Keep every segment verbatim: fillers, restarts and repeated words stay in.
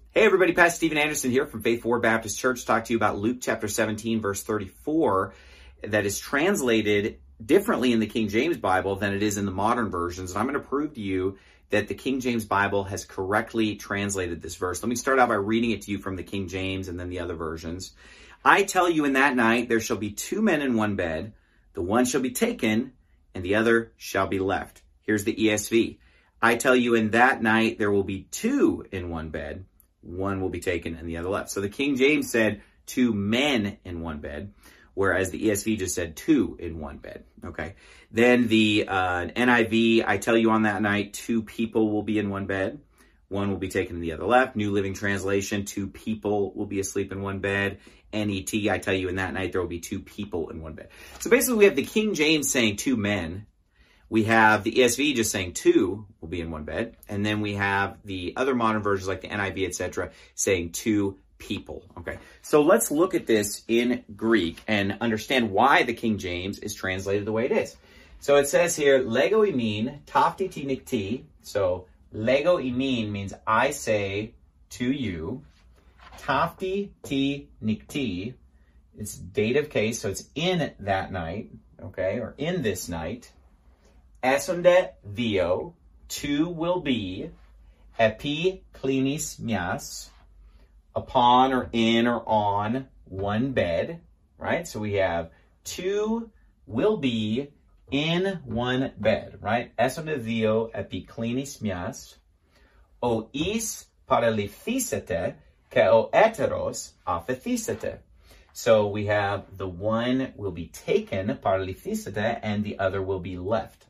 Hey everybody, Pastor Stephen Anderson here from Faith Forward Baptist Church. Talk to you about Luke chapter seventeen, verse thirty-four, that is translated differently in the King James Bible than it is in the modern versions. And I'm going to prove to you that the King James Bible has correctly translated this verse. Let me start out by reading it to you from the King James and then the other versions. I tell you, in that night there shall be two men in one bed. The one shall be taken and the other shall be left. Here's the E S V. I tell you, in that night there will be two in one bed. One will be taken and the other left. So the King James said two men in one bed, whereas the E S V just said two in one bed. Okay. Then the uh, N I V, I tell you, on that night, two people will be in one bed. One will be taken and the other left. New Living Translation, two people will be asleep in one bed. N E T, I tell you, in that night there will be two people in one bed. So basically we have the King James saying two men. We have the E S V just saying two will be in one bed. And then we have the other modern versions like the N I V, et cetera, saying two people. Okay, so let's look at this in Greek and understand why the King James is translated the way it is. So it says here, lego imin, tafti ti nikti. So lego imin means I say to you. Tafti ti nikti, it's dative case, so it's in that night, okay, or in this night. Esonde dio, two will be, epi klinis mias, upon or in or on one bed, right? So we have two will be in one bed, right? Esonde dio, epi klinis mias, o is paralithesete, ke o heteros aphethesete. So we have the one will be taken, paralithesete, and the other will be left.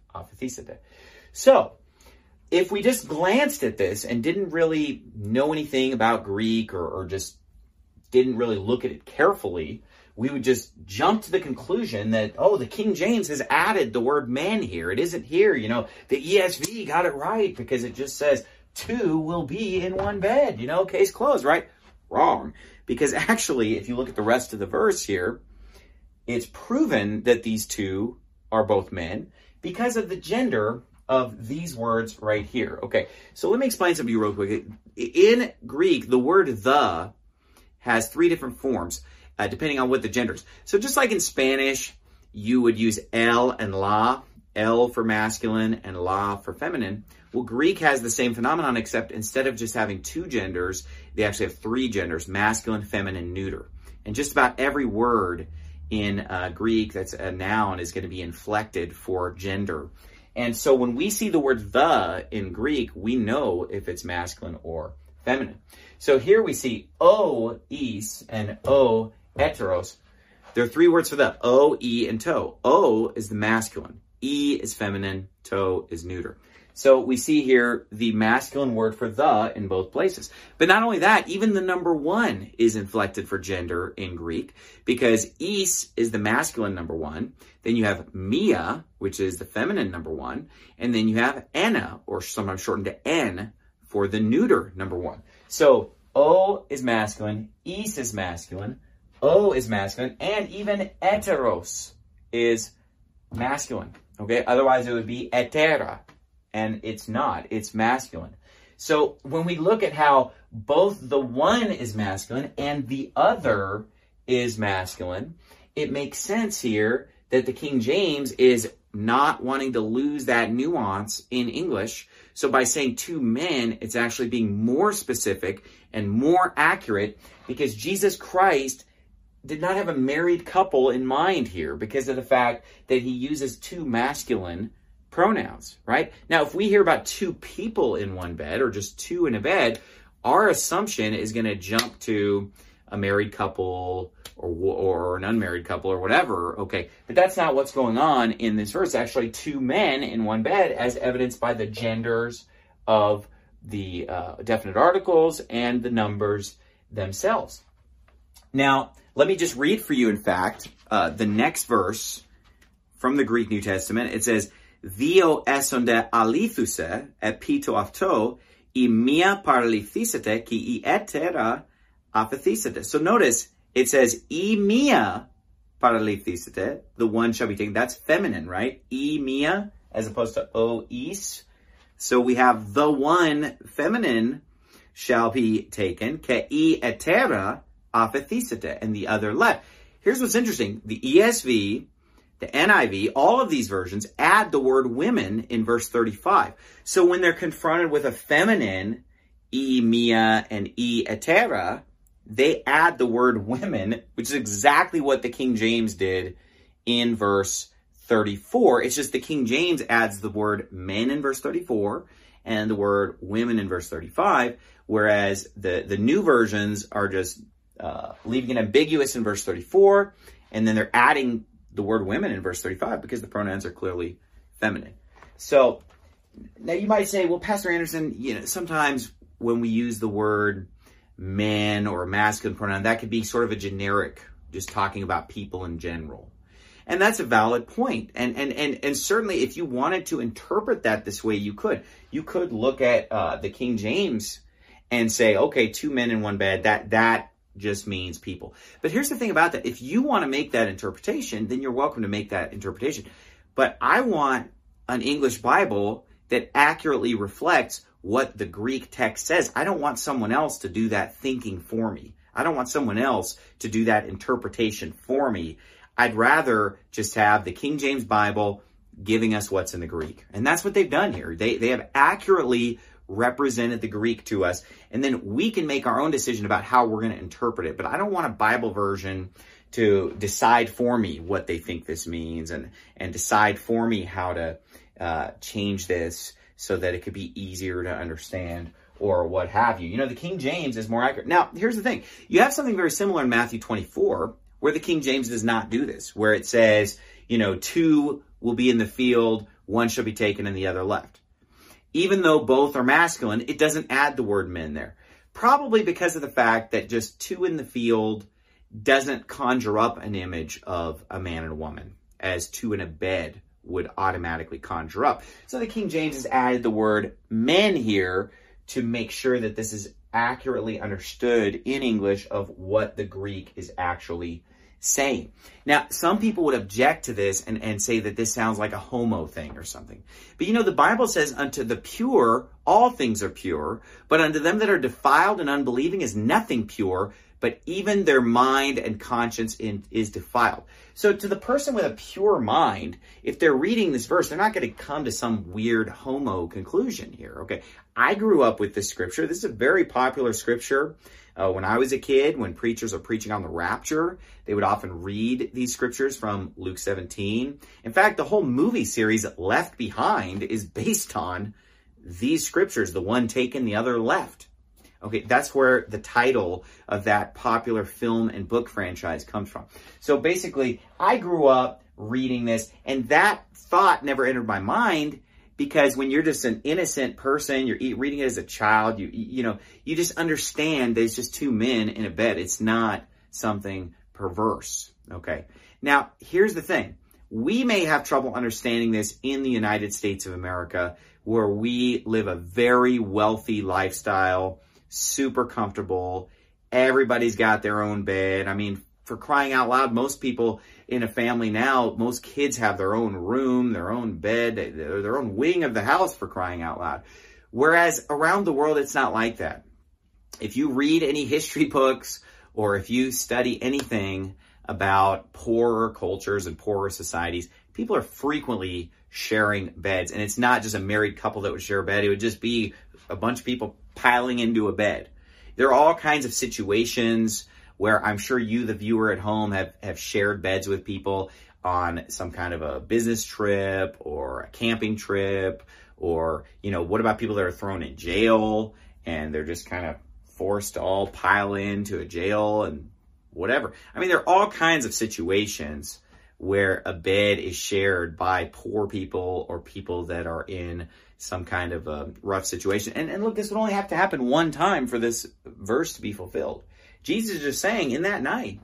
So, if we just glanced at this and didn't really know anything about Greek or, or just didn't really look at it carefully, we would just jump to the conclusion that, oh, the King James has added the word men here. It isn't here. You know, the E S V got it right because it just says two will be in one bed. You know, case closed, right? Wrong. Because actually, if you look at the rest of the verse here, it's proven that these two are both men because of the gender of these words right here. Okay, so let me explain something to you real quick. In Greek, the word the has three different forms, uh, depending on what the gender is. So just like in Spanish, you would use el and la, el for masculine and la for feminine. Well, Greek has the same phenomenon, except instead of just having two genders, they actually have three genders, masculine, feminine, neuter. And just about every word in uh, Greek that's a noun is going to be inflected for gender. And so when we see the word the in Greek, we know if it's masculine or feminine. So here we see o, is, and o, heteros. There are three words for the, o, e, and to. O is the masculine. E is feminine. To is neuter. So we see here the masculine word for the in both places. But not only that, even the number one is inflected for gender in Greek because is is the masculine number one. Then you have mia, which is the feminine number one. And then you have ena, or sometimes shortened to n, for the neuter number one. So o is masculine, is is masculine, o is masculine, and even heteros is masculine. Okay, otherwise it would be hetera. And it's not. It's masculine. So when we look at how both the one is masculine and the other is masculine, it makes sense here that the King James is not wanting to lose that nuance in English. So by saying two men, it's actually being more specific and more accurate because Jesus Christ did not have a married couple in mind here because of the fact that he uses two masculine pronouns, right? Now, if we hear about two people in one bed or just two in a bed, our assumption is going to jump to a married couple or or an unmarried couple or whatever, okay? But that's not what's going on in this verse. Actually, two men in one bed as evidenced by the genders of the uh, definite articles and the numbers themselves. Now, let me just read for you, in fact, uh, the next verse from the Greek New Testament. It says, Dio esonde alithuse epito afto I mia paralithesete ki I etera aphethesete. So notice it says I mia paralithesete, the one shall be taken. That's feminine, right? I mia as opposed to o is. So we have the one feminine shall be taken, ke e etera aphethesete, and the other left. Here's what's interesting. The E S V, the N I V, all of these versions add the word women in verse thirty-five. So when they're confronted with a feminine, e mia and e etera, they add the word women, which is exactly what the King James did in verse thirty-four. It's just the King James adds the word men in verse thirty-four and the word women in verse thirty-five, whereas the, the new versions are just uh, leaving it ambiguous in verse thirty-four, and then they're adding the word women in verse thirty-five because the pronouns are clearly feminine. So now you might say, well, Pastor Anderson, you know, sometimes when we use the word men or a masculine pronoun, that could be sort of a generic, just talking about people in general. And that's a valid point. And and and and certainly if you wanted to interpret that this way, you could. You could look at uh, the King James and say, okay, two men in one bed, that that just means people. But here's the thing about that. If you want to make that interpretation, then you're welcome to make that interpretation. But I want an English Bible that accurately reflects what the Greek text says. I don't want someone else to do that thinking for me. I don't want someone else to do that interpretation for me. I'd rather just have the King James Bible giving us what's in the Greek. And that's what they've done here. They they have accurately represented the Greek to us, and then we can make our own decision about how we're going to interpret it. But I don't want a Bible version to decide for me what they think this means and, and decide for me how to uh, change this so that it could be easier to understand or what have you. You know, the King James is more accurate. Now, here's the thing. You have something very similar in Matthew twenty-four, where the King James does not do this, where it says, you know, two will be in the field, one shall be taken and the other left. Even though both are masculine, it doesn't add the word men there. Probably because of the fact that just two in the field doesn't conjure up an image of a man and a woman, as two in a bed would automatically conjure up. So the King James has added the word men here to make sure that this is accurately understood in English of what the Greek is actually saying. Now, some people would object to this and, and say that this sounds like a homo thing or something. But you know, the Bible says, unto the pure, all things are pure, but unto them that are defiled and unbelieving is nothing pure, but even their mind and conscience in, is defiled. So to the person with a pure mind, if they're reading this verse, they're not going to come to some weird homo conclusion here, okay? I grew up with this scripture. This is a very popular scripture. Uh, when I was a kid, when preachers are preaching on the rapture, they would often read these scriptures from Luke seventeen. In fact, the whole movie series Left Behind is based on these scriptures, the one taken, the other left. Okay, that's where the title of that popular film and book franchise comes from. So basically, I grew up reading this, and that thought never entered my mind, because when you're just an innocent person, you're reading it as a child, you you know, you just understand there's just two men in a bed. It's not something perverse, okay? Now, here's the thing. We may have trouble understanding this in the United States of America, where we live a very wealthy lifestyle, super comfortable. Everybody's got their own bed. I mean, for crying out loud, most people in a family now, most kids have their own room, their own bed, their own wing of the house, for crying out loud. Whereas around the world, it's not like that. If you read any history books, or if you study anything about poorer cultures and poorer societies, people are frequently sharing beds. And it's not just a married couple that would share a bed. It would just be a bunch of people piling into a bed. There are all kinds of situations where I'm sure you, the viewer at home, have, have shared beds with people on some kind of a business trip or a camping trip, or, you know, what about people that are thrown in jail and they're just kind of forced to all pile into a jail and whatever. I mean, there are all kinds of situations where a bed is shared by poor people or people that are in some kind of a rough situation. And, and look, this would only have to happen one time for this verse to be fulfilled. Jesus is just saying, in that night,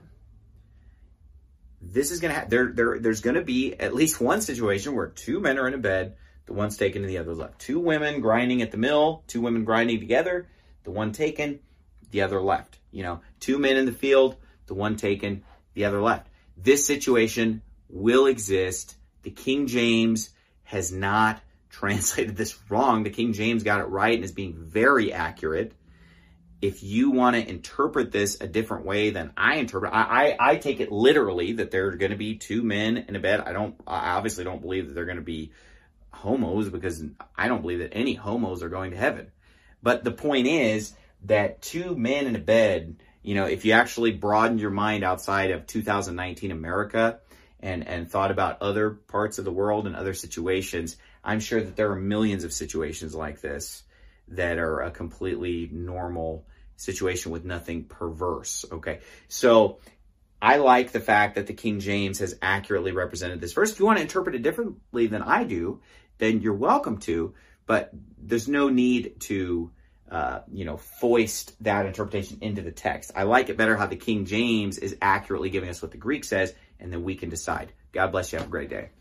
this is going to happen. There, there, there's going to be at least one situation where two men are in a bed, the one's taken and the other's left. Two women grinding at the mill, two women grinding together, the one taken, the other left. You know, two men in the field, the one taken, the other left. This situation will exist. The King James has not translated this wrong. The King James got it right and is being very accurate. if you want to interpret this a different way than I interpret, I, I, I take it literally that there are going to be two men in a bed. I don't, I obviously don't believe that they're going to be homos, because I don't believe that any homos are going to heaven. But the point is that two men in a bed, you know, if you actually broaden your mind outside of two thousand nineteen America and, and thought about other parts of the world and other situations, I'm sure that there are millions of situations like this that are a completely normal situation with nothing perverse, okay? So I like the fact that the King James has accurately represented this verse. If you want to interpret it differently than I do, then you're welcome to, but there's no need to, uh, you know, foist that interpretation into the text. I like it better how the King James is accurately giving us what the Greek says, and then we can decide. God bless you. Have a great day.